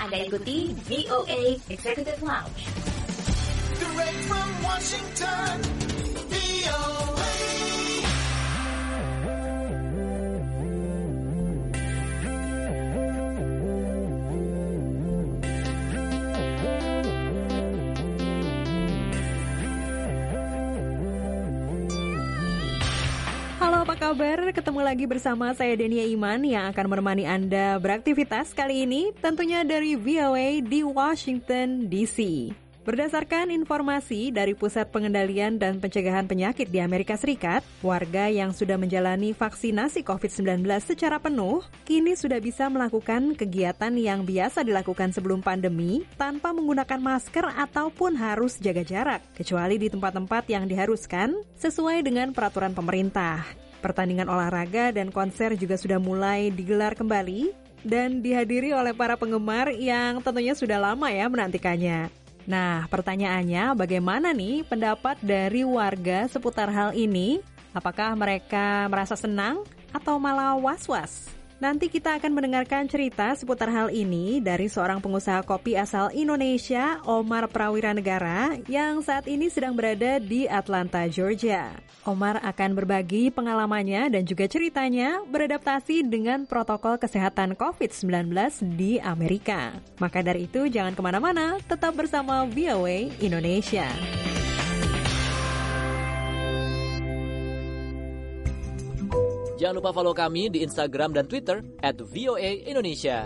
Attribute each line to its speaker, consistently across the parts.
Speaker 1: Anda ikuti VOA Executive Lounge.
Speaker 2: Direct from Washington, VOA.
Speaker 3: Halo, apa kabar? Ketemu lagi bersama saya Denia Iman yang akan menemani Anda beraktivitas kali ini tentunya dari VOA di Washington DC. Berdasarkan informasi dari Pusat Pengendalian dan Pencegahan Penyakit di Amerika Serikat, warga yang sudah menjalani vaksinasi COVID-19 secara penuh, kini sudah bisa melakukan kegiatan yang biasa dilakukan sebelum pandemi tanpa menggunakan masker ataupun harus jaga jarak, kecuali di tempat-tempat yang diharuskan sesuai dengan peraturan pemerintah. Pertandingan olahraga dan konser juga sudah mulai digelar kembali dan dihadiri oleh para penggemar yang tentunya sudah lama ya menantikannya. Nah, pertanyaannya bagaimana nih pendapat dari warga seputar hal ini? Apakah mereka merasa senang atau malah was-was? Nanti kita akan mendengarkan cerita seputar hal ini dari seorang pengusaha kopi asal Indonesia, Omar Prawiranegara, yang saat ini sedang berada di Atlanta, Georgia. Omar akan berbagi pengalamannya dan juga ceritanya beradaptasi dengan protokol kesehatan COVID-19 di Amerika. Maka dari itu jangan kemana-mana, tetap bersama VOA Indonesia.
Speaker 4: Jangan lupa follow kami di Instagram dan Twitter @VOA_Indonesia.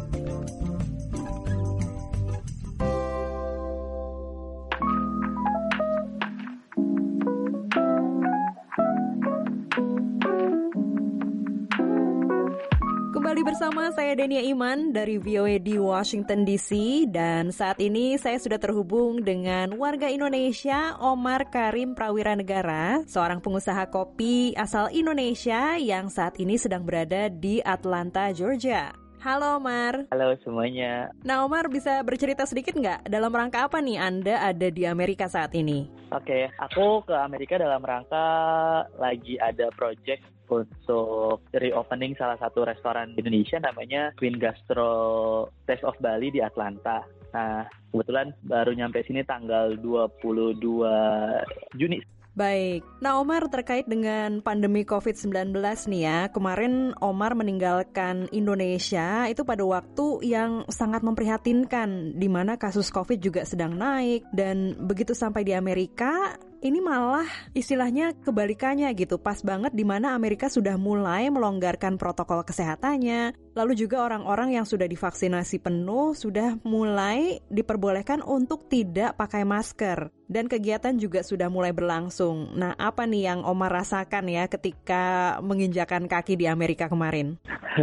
Speaker 3: Kembali bersama saya Denia Iman dari VOA di Washington DC dan saat ini saya sudah terhubung dengan warga Indonesia Omar Karim Prawiranegara, seorang pengusaha kopi asal Indonesia yang saat ini sedang berada di Atlanta, Georgia. Halo Omar.
Speaker 5: Halo semuanya.
Speaker 3: Nah Omar, bisa bercerita sedikit nggak dalam rangka apa nih Anda ada di Amerika saat ini?
Speaker 5: Oke, aku ke Amerika dalam rangka lagi ada project untuk reopening salah satu restoran Indonesia namanya Queen Gastro Taste of Bali di Atlanta. Nah, kebetulan baru nyampe sini tanggal 22 Juni.
Speaker 3: Baik, nah Omar terkait dengan pandemi COVID-19 nih ya, kemarin Omar meninggalkan Indonesia itu pada waktu yang sangat memprihatinkan, di mana kasus COVID juga sedang naik, dan begitu sampai di Amerika, ini malah istilahnya kebalikannya gitu, pas banget di mana Amerika sudah mulai melonggarkan protokol kesehatannya, lalu juga orang-orang yang sudah divaksinasi penuh sudah mulai diperbolehkan untuk tidak pakai masker. Dan kegiatan juga sudah mulai berlangsung. Nah, apa nih yang Omar rasakan ya ketika menginjakan kaki di Amerika kemarin?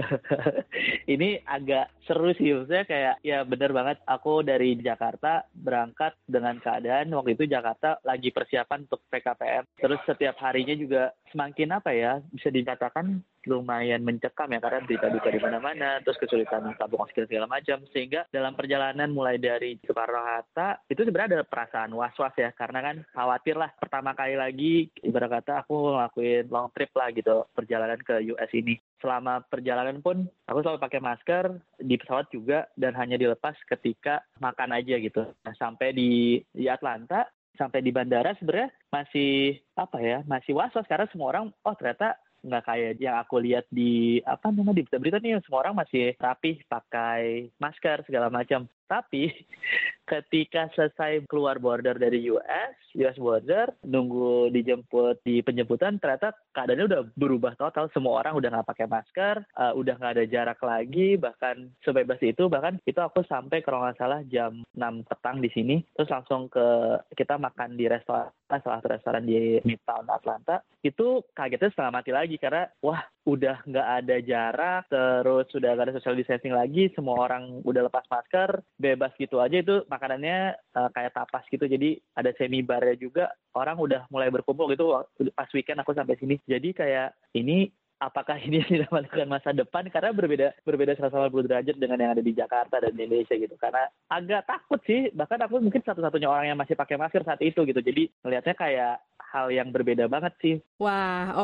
Speaker 5: Ini agak seru sih, maksudnya kayak ya bener banget. Aku dari Jakarta berangkat dengan keadaan waktu itu Jakarta lagi persiapan untuk PKPM. Terus setiap harinya juga semakin apa ya, bisa dikatakan lumayan mencekam ya, karena berita-berita di mana-mana, terus kesulitan tabung oksigen segala macam, sehingga dalam perjalanan mulai dari Soekarno-Hatta itu sebenarnya ada perasaan was-was ya, karena kan khawatir lah pertama kali lagi ibarat kata aku ngelakuin long trip lah gitu, perjalanan ke US ini. Selama perjalanan pun aku selalu pakai masker di pesawat juga, dan hanya dilepas ketika makan aja gitu. Nah, sampai di Atlanta, sampai di bandara sebenarnya masih apa ya, masih was-was karena semua orang ternyata nggak kayak yang aku lihat di di berita-berita nih, semua orang masih rapih pakai masker segala macam. Tapi ketika selesai keluar border dari US border, nunggu dijemput di penjemputan, ternyata keadaannya udah berubah total. Semua orang udah nggak pakai masker, udah nggak ada jarak lagi, bahkan sebebas itu. Bahkan itu aku sampai kalau nggak salah jam 6 petang di sini, terus langsung kita makan di restoran, salah satu restoran di Midtown Atlanta. Itu kagetnya setengah mati lagi karena wah, udah nggak ada jarak, terus sudah nggak ada social distancing lagi, semua orang udah lepas masker, bebas gitu aja. Itu makanannya kayak tapas gitu, jadi ada semi barnya juga, orang udah mulai berkumpul gitu pas weekend aku sampai sini. Jadi kayak ini, apakah ini tidak melakukan masa depan, karena berbeda 180 derajat dengan yang ada di Jakarta dan di Indonesia gitu. Karena agak takut sih, bahkan aku mungkin satu-satunya orang yang masih pakai masker saat itu gitu. Jadi melihatnya kayak hal yang berbeda banget sih.
Speaker 3: Wah,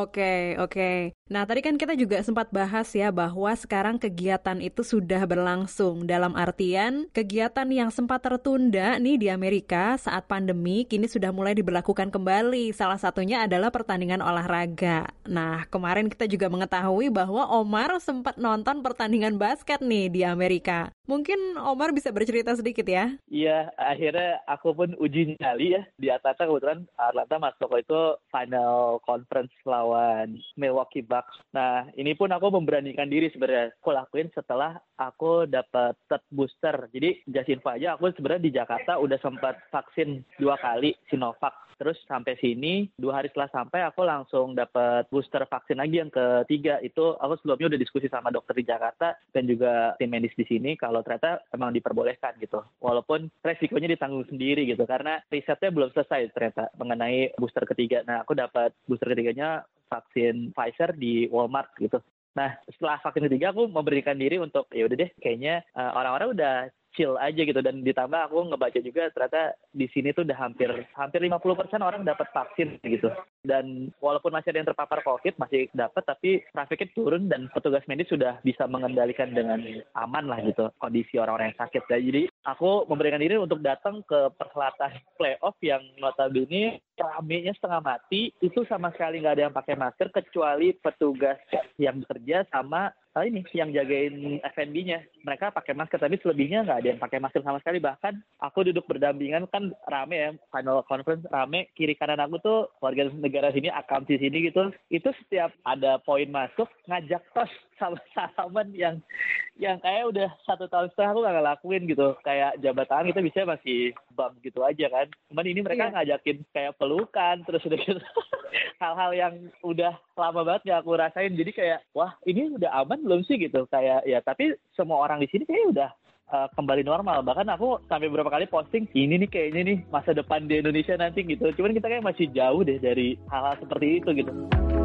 Speaker 3: oke. Nah, tadi kan kita juga sempat bahas ya bahwa sekarang kegiatan itu sudah berlangsung. Dalam artian, kegiatan yang sempat tertunda nih di Amerika saat pandemi, kini sudah mulai diberlakukan kembali. Salah satunya adalah pertandingan olahraga. Nah, kemarin kita juga mengetahui bahwa Omar sempat nonton pertandingan basket nih di Amerika. Mungkin Omar bisa bercerita sedikit ya?
Speaker 5: Iya, akhirnya aku pun uji nyali ya. Di Atlanta kebetulan Atlanta masuk itu final conference lawan Milwaukee Bucks. Nah, ini pun aku memberanikan diri sebenarnya. Aku lakuin setelah aku dapat third booster. Jadi, just info aja, aku sebenarnya di Jakarta udah sempat vaksin 2 kali Sinovac. Terus sampai sini, 2 hari setelah sampai aku langsung dapat booster vaksin lagi yang ketiga. Itu aku sebelumnya udah diskusi sama dokter di Jakarta dan juga tim medis di sini kalau ternyata emang diperbolehkan gitu. Walaupun resikonya ditanggung sendiri gitu karena risetnya belum selesai ternyata mengenai booster ketiga. Nah, aku dapat booster ketiganya vaksin Pfizer di Walmart gitu. Nah, setelah vaksin ketiga aku memberikan diri untuk ya udah deh kayaknya orang-orang udah chill aja gitu dan ditambah aku ngebaca juga ternyata di sini tuh udah hampir 50% orang dapat vaksin gitu. Dan walaupun masih ada yang terpapar COVID masih dapat tapi trafiknya turun dan petugas medis sudah bisa mengendalikan dengan aman lah gitu kondisi orang-orang yang sakit. Jadi aku memberikan diri untuk datang ke perhelatan playoff yang notabene ramenya setengah mati itu sama sekali nggak ada yang pakai masker kecuali petugas yang bekerja sama ini yang jagain F&B-nya. Mereka pakai masker, tapi selebihnya nggak ada yang pakai masker sama sekali. Bahkan aku duduk berdampingan, kan rame ya, final conference rame. Kiri kanan aku tuh warga negara sini, akamsi sini gitu. Itu setiap ada poin masuk, ngajak tos sama salaman yang kayak udah 1,5 tahun aku nggak ngelakuin gitu. Kayak jabatan kita bisa masih bump gitu aja kan. Cuman ini mereka ngajakin kayak pelukan, terus udah gitu. Hal-hal yang udah lama banget gak aku rasain. Jadi kayak, wah ini udah aman belum sih gitu. Kayak ya tapi semua orang di sini kayaknya udah kembali normal. Bahkan aku sampai beberapa kali posting, ini nih kayaknya nih masa depan di Indonesia nanti gitu. Cuman kita kayak masih jauh deh dari hal-hal seperti itu gitu.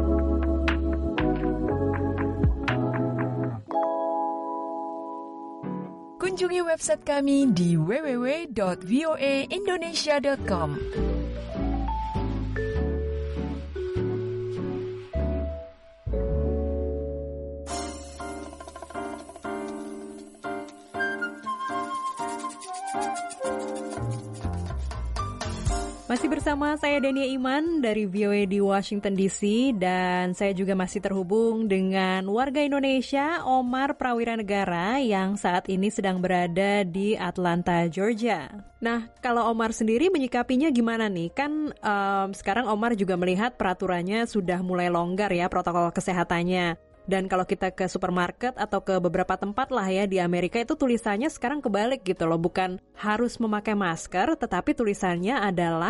Speaker 6: Kunjungi website kami di www.voaindonesia.com.
Speaker 3: Masih bersama saya Dania Iman dari VOA di Washington DC dan saya juga masih terhubung dengan warga Indonesia Omar Prawiranegara yang saat ini sedang berada di Atlanta, Georgia. Nah, kalau Omar sendiri menyikapinya gimana nih? Kan sekarang Omar juga melihat peraturannya sudah mulai longgar ya protokol kesehatannya. Dan kalau kita ke supermarket atau ke beberapa tempat lah ya di Amerika itu tulisannya sekarang kebalik gitu loh. Bukan harus memakai masker, tetapi tulisannya adalah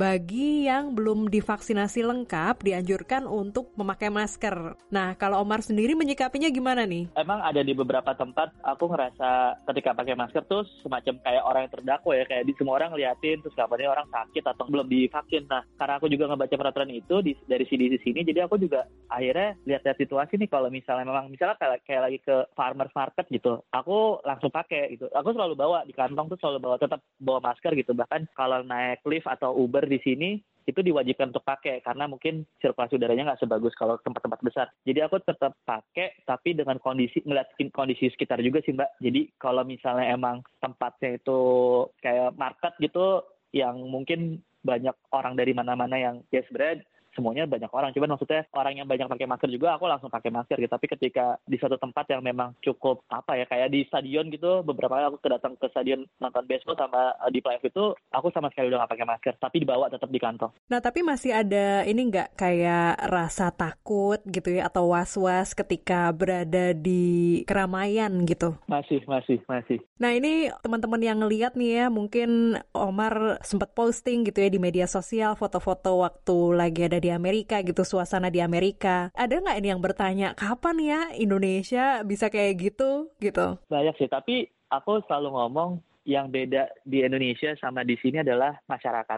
Speaker 3: bagi yang belum divaksinasi lengkap dianjurkan untuk memakai masker. Nah, kalau Omar sendiri menyikapinya gimana nih?
Speaker 5: Emang ada di beberapa tempat aku ngerasa ketika pakai masker tuh semacam kayak orang yang terdakwa ya. Kayak di semua orang ngeliatin terus kabarnya orang sakit atau belum divaksin. Nah, karena aku juga ngebaca peraturan itu dari CDC sini, jadi aku juga akhirnya lihat-lihat situasi nih. Kalau misalnya kayak lagi ke farmers market gitu, aku langsung pakai gitu. Aku selalu bawa di kantong tuh tetap bawa masker gitu. Bahkan kalau naik lift atau Uber di sini itu diwajibkan untuk pakai karena mungkin sirkulasi udaranya nggak sebagus kalau tempat-tempat besar. Jadi aku tetap pakai tapi dengan ngeliatin kondisi sekitar juga sih Mbak. Jadi kalau misalnya emang tempatnya itu kayak market gitu yang mungkin banyak orang dari mana-mana yang ya sebenarnya semuanya banyak orang, cuman maksudnya orang yang banyak pakai masker juga aku langsung pakai masker gitu. Tapi ketika di suatu tempat yang memang cukup kayak di stadion gitu, beberapa kali aku datang ke stadion nonton baseball sama di playoff itu aku sama sekali udah nggak pakai masker, tapi dibawa tetap di kantong.
Speaker 3: Nah, tapi masih ada ini nggak kayak rasa takut gitu ya atau was-was ketika berada di keramaian gitu?
Speaker 5: Masih.
Speaker 3: Nah, ini teman-teman yang ngelihat nih ya, mungkin Omar sempat posting gitu ya di media sosial foto-foto waktu lagi ada di Amerika gitu, suasana di Amerika. Ada nggak ini yang bertanya, kapan ya Indonesia bisa kayak gitu?
Speaker 5: Banyak sih, tapi aku selalu ngomong yang beda di Indonesia sama di sini adalah masyarakatnya, Mbak.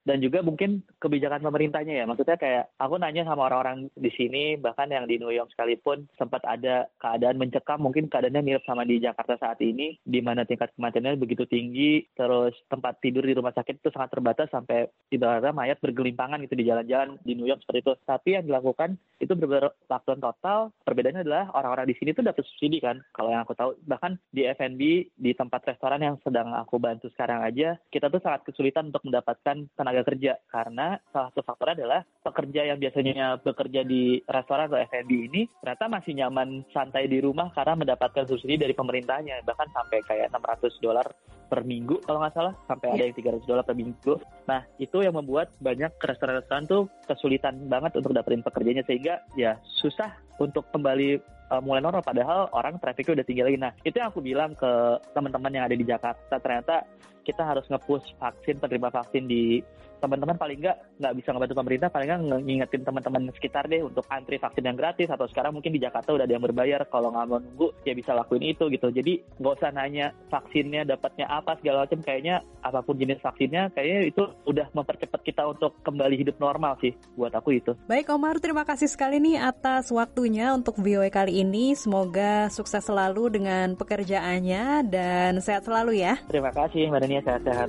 Speaker 5: dan juga mungkin kebijakan pemerintahnya ya. Maksudnya kayak aku nanya sama orang-orang di sini, bahkan yang di New York sekalipun sempat ada keadaan mencekam, mungkin keadaannya mirip sama di Jakarta saat ini, di mana tingkat kematiannya begitu tinggi, terus tempat tidur di rumah sakit itu sangat terbatas sampai ibaratnya mayat bergelimpangan gitu di jalan-jalan di New York seperti itu. Tapi yang dilakukan itu benar-benar lockdown total. Perbedaannya adalah orang-orang di sini tuh dapat subsidi kan. Kalau yang aku tahu, bahkan di F&B, di tempat restoran yang sedang aku bantu sekarang aja, kita tuh sangat kesulitan untuk mendapatkan tenaga kerja, karena salah satu faktor adalah pekerja yang biasanya bekerja di restoran atau F&B ini ternyata masih nyaman santai di rumah karena mendapatkan subsidi dari pemerintahnya, bahkan sampai kayak $600 per minggu kalau nggak salah, sampai ada yang $300 per minggu. Nah, itu yang membuat banyak restoran-restoran tuh kesulitan banget untuk dapetin pekerjanya, sehingga ya susah untuk kembali mulai normal, padahal orang trafiknya udah tinggi lagi. Nah, itu yang aku bilang ke teman-teman yang ada di Jakarta, ternyata kita harus nge-push vaksin, penerima vaksin di teman-teman, paling nggak bisa ngebantu pemerintah, paling nggak ngingetin teman-teman sekitar deh untuk antri vaksin yang gratis, atau sekarang mungkin di Jakarta udah ada yang berbayar, kalau nggak mau nunggu ya bisa lakuin itu gitu. Jadi nggak usah nanya vaksinnya dapatnya apa segala macam, kayaknya apapun jenis vaksinnya kayaknya itu udah mempercepat kita untuk kembali hidup normal sih, buat aku itu.
Speaker 3: Baik Omar, terima kasih sekali nih atas waktunya untuk VOA kali ini. Semoga sukses selalu dengan pekerjaannya dan sehat selalu ya.
Speaker 5: Terima kasih Mbak Dania, sehat-sehat.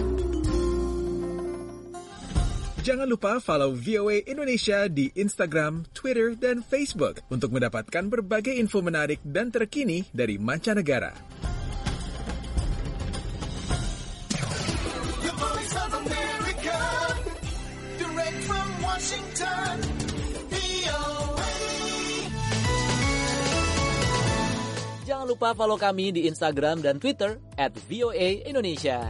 Speaker 7: Jangan lupa follow VOA Indonesia di Instagram, Twitter, dan Facebook untuk mendapatkan berbagai info menarik dan terkini dari mancanegara.
Speaker 2: The Voice of America, direct from Washington, VOA.
Speaker 4: Jangan lupa follow kami di Instagram dan Twitter @VOA_Indonesia.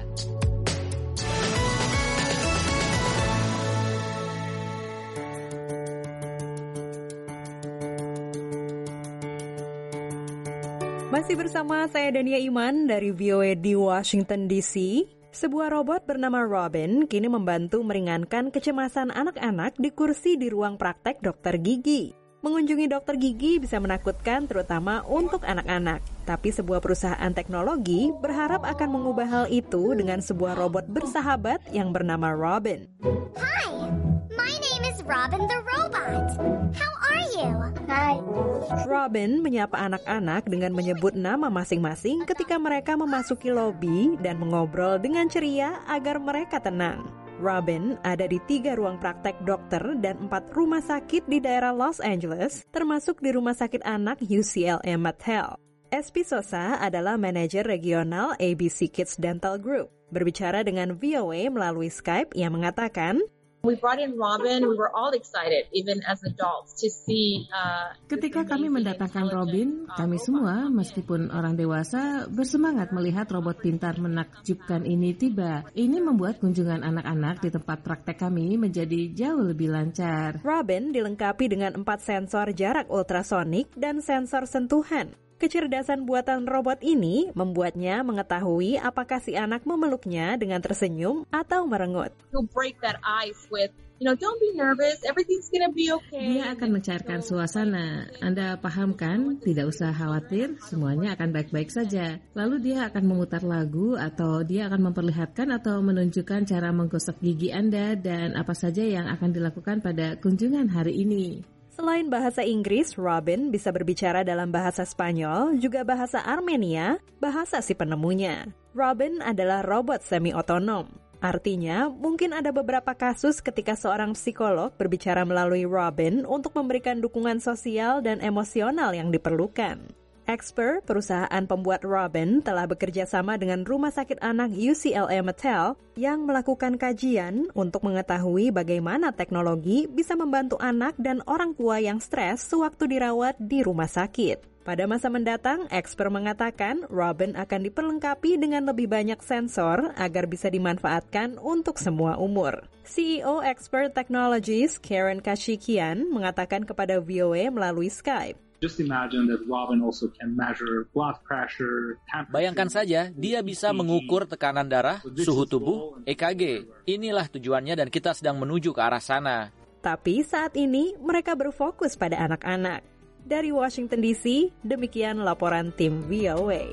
Speaker 3: Masih bersama saya Dania Iman dari VOA di Washington DC. Sebuah robot bernama Robin kini membantu meringankan kecemasan anak-anak di kursi di ruang praktek dokter gigi. Mengunjungi dokter gigi bisa menakutkan terutama untuk anak-anak. Tapi sebuah perusahaan teknologi berharap akan mengubah hal itu dengan sebuah robot bersahabat yang bernama Robin.
Speaker 8: Hi, my name is Robin the Robot. How are you? Hi.
Speaker 3: Robin menyapa anak-anak dengan menyebut nama masing-masing ketika mereka memasuki lobi dan mengobrol dengan ceria agar mereka tenang. Robin ada di 3 ruang praktek dokter dan 4 rumah sakit di daerah Los Angeles, termasuk di Rumah Sakit Anak UCLA Mattel. SP Sosa adalah manajer regional ABC Kids Dental Group. Berbicara dengan VOA melalui Skype, ia mengatakan,
Speaker 9: We brought in Robin, we were all excited, even as adults, to see.
Speaker 10: Ketika kami mendatangkan Robin, kami semua, meskipun orang dewasa, bersemangat melihat robot pintar menakjubkan ini tiba. Ini membuat kunjungan anak-anak di tempat praktek kami menjadi jauh lebih lancar.
Speaker 3: Robin dilengkapi dengan 4 sensor jarak ultrasonik dan sensor sentuhan. Kecerdasan buatan robot ini membuatnya mengetahui apakah si anak memeluknya dengan tersenyum atau merengut.
Speaker 9: You'll break that ice with, don't be nervous, everything's gonna be okay.
Speaker 10: Dia akan mencairkan suasana. Anda paham kan? Tidak usah khawatir, semuanya akan baik-baik saja. Lalu dia akan memutar lagu atau dia akan memperlihatkan atau menunjukkan cara menggosok gigi Anda dan apa saja yang akan dilakukan pada kunjungan hari ini.
Speaker 3: Selain bahasa Inggris, Robin bisa berbicara dalam bahasa Spanyol, juga bahasa Armenia, bahasa si penemunya. Robin adalah robot semi-otonom. Artinya, mungkin ada beberapa kasus ketika seorang psikolog berbicara melalui Robin untuk memberikan dukungan sosial dan emosional yang diperlukan. Expert, perusahaan pembuat Robin, telah bekerja sama dengan Rumah Sakit Anak UCLA Mattel yang melakukan kajian untuk mengetahui bagaimana teknologi bisa membantu anak dan orang tua yang stres sewaktu dirawat di rumah sakit. Pada masa mendatang, expert mengatakan Robin akan diperlengkapi dengan lebih banyak sensor agar bisa dimanfaatkan untuk semua umur. CEO Expert Technologies, Karen Kashikian, mengatakan kepada VOA melalui Skype,
Speaker 11: Just imagine that Robin also can measure blood pressure, temperature.
Speaker 4: Bayangkan saja, dia bisa mengukur tekanan darah, suhu tubuh, EKG. Inilah tujuannya dan kita sedang menuju ke arah sana.
Speaker 3: Tapi saat ini mereka berfokus pada anak-anak. Dari Washington DC, demikian laporan tim VOA.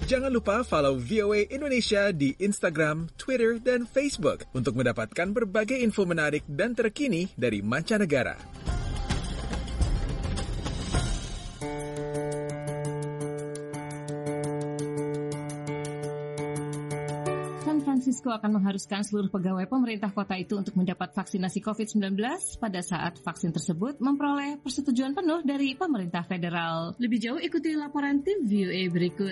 Speaker 7: Jangan lupa follow VOA Indonesia di Instagram, Twitter, dan Facebook untuk mendapatkan berbagai info menarik dan terkini dari mancanegara.
Speaker 10: San Francisco akan mengharuskan seluruh pegawai pemerintah kota itu untuk mendapat vaksinasi COVID-19 pada saat vaksin tersebut memperoleh persetujuan penuh dari pemerintah federal. Lebih jauh ikuti laporan tim VOA berikut.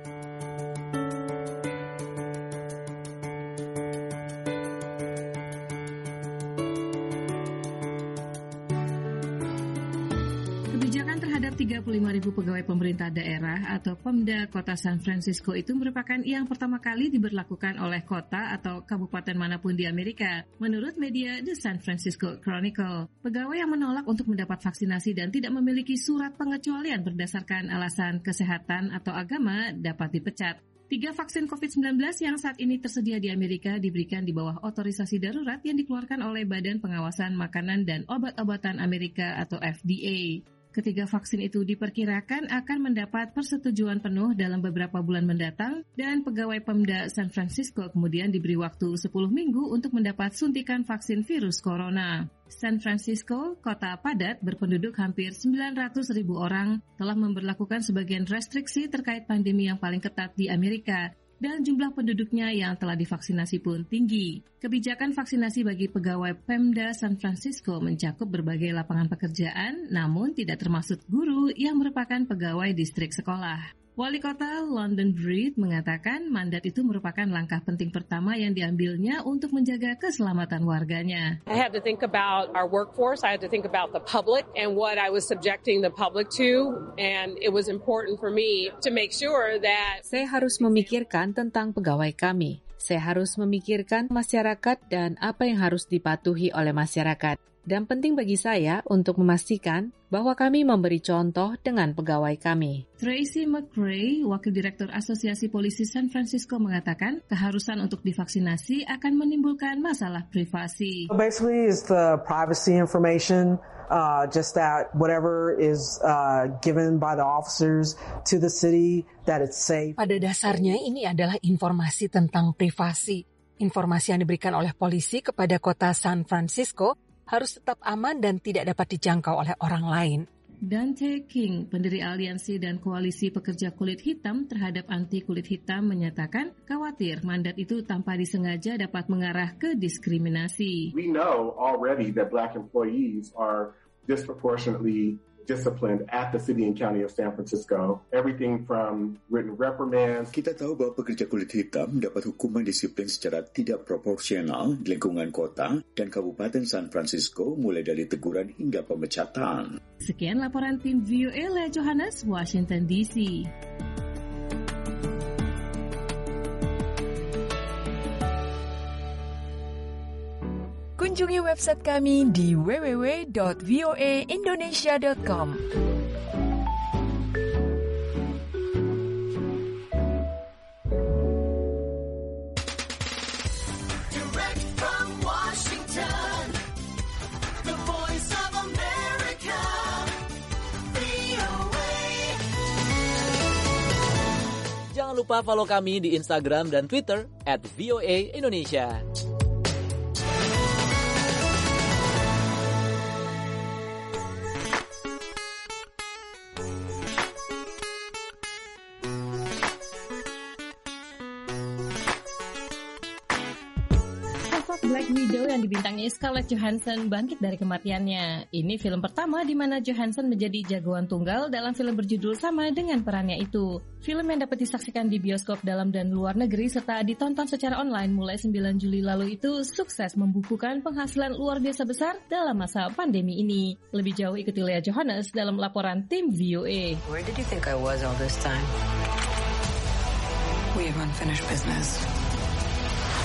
Speaker 10: Kebijakan terhadap 35.000 pegawai pemerintah daerah atau Pemda Kota San Francisco itu merupakan yang pertama kali diberlakukan oleh kota atau kabupaten manapun di Amerika. Menurut media The San Francisco Chronicle, pegawai yang menolak untuk mendapat vaksinasi dan tidak memiliki surat pengecualian berdasarkan alasan kesehatan atau agama dapat dipecat. 3 vaksin COVID-19 yang saat ini tersedia di Amerika diberikan di bawah otorisasi darurat yang dikeluarkan oleh Badan Pengawasan Makanan dan Obat-obatan Amerika atau FDA. Ketiga vaksin itu diperkirakan akan mendapat persetujuan penuh dalam beberapa bulan mendatang dan pegawai Pemda San Francisco kemudian diberi waktu 10 minggu untuk mendapat suntikan vaksin virus corona. San Francisco, kota padat berpenduduk hampir 900.000 orang, telah memberlakukan sebagian restriksi terkait pandemi yang paling ketat di Amerika. Dan jumlah penduduknya yang telah divaksinasi pun tinggi. Kebijakan vaksinasi bagi pegawai Pemda San Francisco mencakup berbagai lapangan pekerjaan, namun tidak termasuk guru yang merupakan pegawai distrik sekolah. Wali Kota London Breed mengatakan mandat itu merupakan langkah penting pertama yang diambilnya untuk menjaga keselamatan warganya.
Speaker 12: I had to think about our workforce, I had to think about the public and what I was subjecting the public to, and it was important for me to make sure that
Speaker 13: saya harus memikirkan tentang pegawai kami. Saya harus memikirkan masyarakat dan apa yang harus dipatuhi oleh masyarakat. Dan penting bagi saya untuk memastikan bahwa kami memberi contoh dengan pegawai kami.
Speaker 10: Tracy McRae, Wakil Direktur Asosiasi Polisi San Francisco mengatakan keharusan untuk divaksinasi akan menimbulkan masalah privasi.
Speaker 14: Basically, it's the privacy information, just that whatever is given by the officers to the city, that it's safe.
Speaker 15: Pada dasarnya ini adalah informasi tentang privasi. Informasi yang diberikan oleh polisi kepada kota San Francisco harus tetap aman dan tidak dapat dijangkau oleh orang lain.
Speaker 10: Dante King, pendiri aliansi dan koalisi pekerja kulit hitam terhadap anti kulit hitam menyatakan khawatir mandat itu tanpa disengaja dapat mengarah ke diskriminasi.
Speaker 16: We know already that Black employees are disproportionately disciplined at the city and county of San Francisco. Everything from written reprimands.
Speaker 17: Kita tahu bahwa pekerja kulit hitam dapat hukuman disiplin secara tidak proporsional di lingkungan kota dan Kabupaten San Francisco mulai dari teguran hingga pemecatan.
Speaker 10: Sekian laporan tim VOA Lea Johannes, Washington DC.
Speaker 6: Kunjungi website kami di www.voaindonesia.com.
Speaker 2: Direct from Washington, the voice of America, VOA.
Speaker 4: Jangan lupa follow kami di Instagram dan Twitter @VOA_Indonesia.
Speaker 10: Black Widow yang dibintangi Scarlett Johansson bangkit dari kematiannya. Ini film pertama di mana Johansson menjadi jagoan tunggal dalam film berjudul sama dengan perannya itu. Film yang dapat disaksikan di bioskop dalam dan luar negeri serta ditonton secara online mulai 9 Juli lalu itu sukses membukukan penghasilan luar biasa besar dalam masa pandemi ini. Lebih jauh ikuti Lea Johannes dalam laporan tim VOA.
Speaker 18: Where did you think I was all this time? We have unfinished business.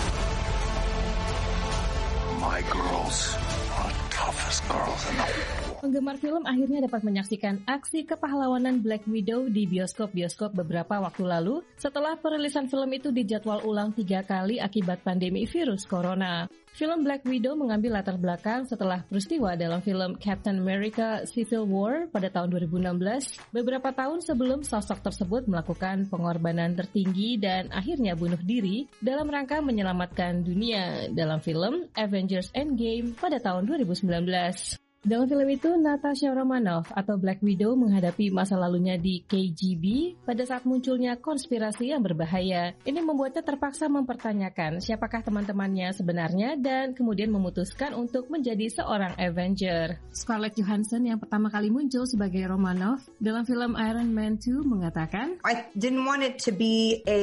Speaker 19: My girls are the toughest girls in the
Speaker 10: Penggemar film akhirnya dapat menyaksikan aksi kepahlawanan Black Widow di bioskop-bioskop beberapa waktu lalu setelah perilisan film itu dijadwal ulang 3 kali akibat pandemi virus corona. Film Black Widow mengambil latar belakang setelah peristiwa dalam film Captain America Civil War pada tahun 2016, beberapa tahun sebelum sosok tersebut melakukan pengorbanan tertinggi dan akhirnya bunuh diri dalam rangka menyelamatkan dunia dalam film Avengers Endgame pada tahun 2019. Dalam film itu, Natasha Romanoff atau Black Widow menghadapi masa lalunya di KGB pada saat munculnya konspirasi yang berbahaya. Ini membuatnya terpaksa mempertanyakan siapakah teman-temannya sebenarnya dan kemudian memutuskan untuk menjadi seorang Avenger. Scarlett Johansson yang pertama kali muncul sebagai Romanoff dalam film Iron Man 2 mengatakan,
Speaker 19: I didn't want it to be a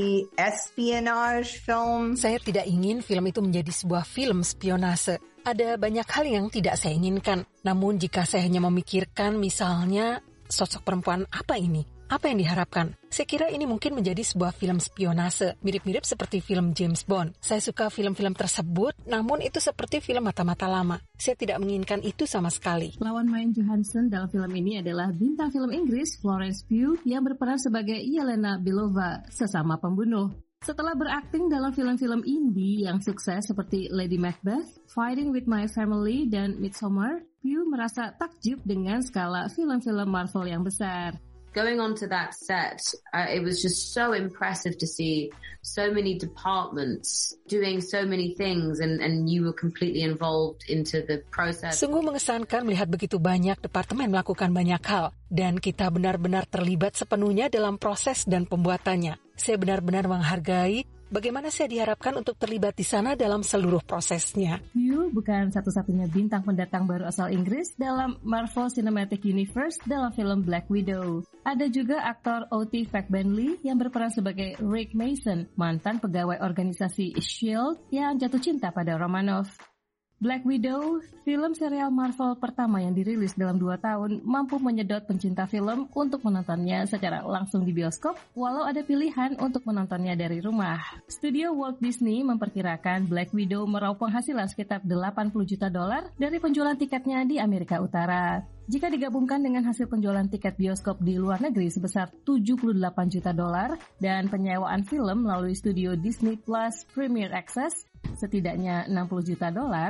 Speaker 19: espionage film.
Speaker 15: Saya tidak ingin film itu menjadi sebuah film spionase. Ada banyak hal yang tidak saya inginkan. Namun jika saya hanya memikirkan misalnya sosok perempuan apa ini? Apa yang diharapkan? Saya kira ini mungkin menjadi sebuah film spionase, mirip-mirip seperti film James Bond. Saya suka film-film tersebut, namun itu seperti film mata-mata lama. Saya tidak menginginkan itu sama sekali.
Speaker 10: Lawan main Johansson dalam film ini adalah bintang film Inggris Florence Pugh yang berperan sebagai Yelena Belova, sesama pembunuh. Setelah berakting dalam film-film indie yang sukses seperti Lady Macbeth, Fighting with My Family, dan Midsommar, Pugh merasa takjub dengan skala film-film Marvel yang besar.
Speaker 20: Going on to that set, it was just so impressive to see so many departments doing so many things and you were completely involved into the process.
Speaker 15: Sungguh mengesankan melihat begitu banyak departemen melakukan banyak hal dan kita benar-benar terlibat sepenuhnya dalam proses dan pembuatannya. Saya benar-benar menghargai bagaimana saya diharapkan untuk terlibat di sana dalam seluruh prosesnya.
Speaker 10: Pugh bukan satu-satunya bintang pendatang baru asal Inggris dalam Marvel Cinematic Universe dalam film Black Widow. Ada juga aktor O.T. Fagbandley yang berperan sebagai Rick Mason, mantan pegawai organisasi S.H.I.E.L.D. yang jatuh cinta pada Romanoff. Black Widow, film serial Marvel pertama yang dirilis dalam 2 tahun, mampu menyedot pencinta film untuk menontonnya secara langsung di bioskop, walau ada pilihan untuk menontonnya dari rumah. Studio Walt Disney memperkirakan Black Widow meraup penghasilan sekitar $80 juta dari penjualan tiketnya di Amerika Utara. Jika digabungkan dengan hasil penjualan tiket bioskop di luar negeri sebesar $78 juta dan penyewaan film melalui studio Disney Plus Premier Access setidaknya $60 juta,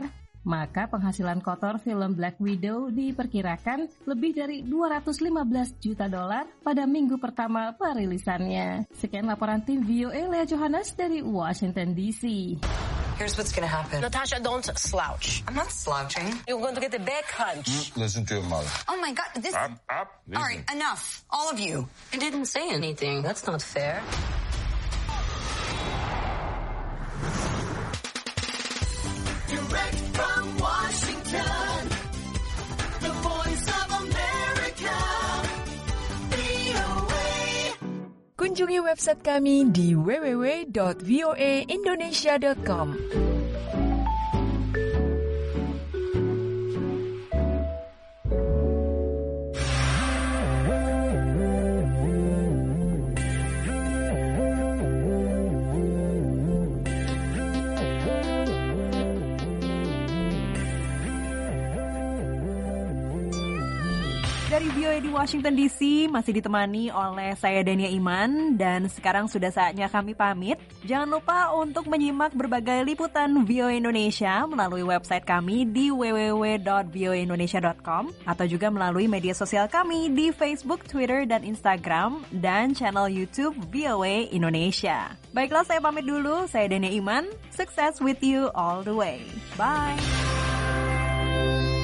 Speaker 10: maka penghasilan kotor film Black Widow diperkirakan lebih dari $215 juta pada minggu pertama perilisannya. Sekian laporan tim VOA Lea Johannes dari Washington DC.
Speaker 18: Here's what's gonna happen.
Speaker 21: Natasha, don't slouch.
Speaker 18: I'm not slouching.
Speaker 21: You're going to get a back hunch.
Speaker 22: Listen to your mother.
Speaker 18: Oh my God, this...
Speaker 22: Up.
Speaker 18: All right, enough. All of you.
Speaker 21: I didn't say anything. That's not fair.
Speaker 2: Direct from Washington, the voice of America, VOA.
Speaker 6: Kunjungi website kami di www.voaindonesia.com.
Speaker 3: Dari VOA di Washington DC masih ditemani oleh saya Dania Iman dan sekarang sudah saatnya kami pamit. Jangan lupa untuk menyimak berbagai liputan VOA Indonesia melalui website kami di www.voaindonesia.com atau juga melalui media sosial kami di Facebook, Twitter, dan Instagram dan channel YouTube VOA Indonesia. Baiklah, saya pamit dulu. Saya Dania Iman. Success with you all the way. Bye.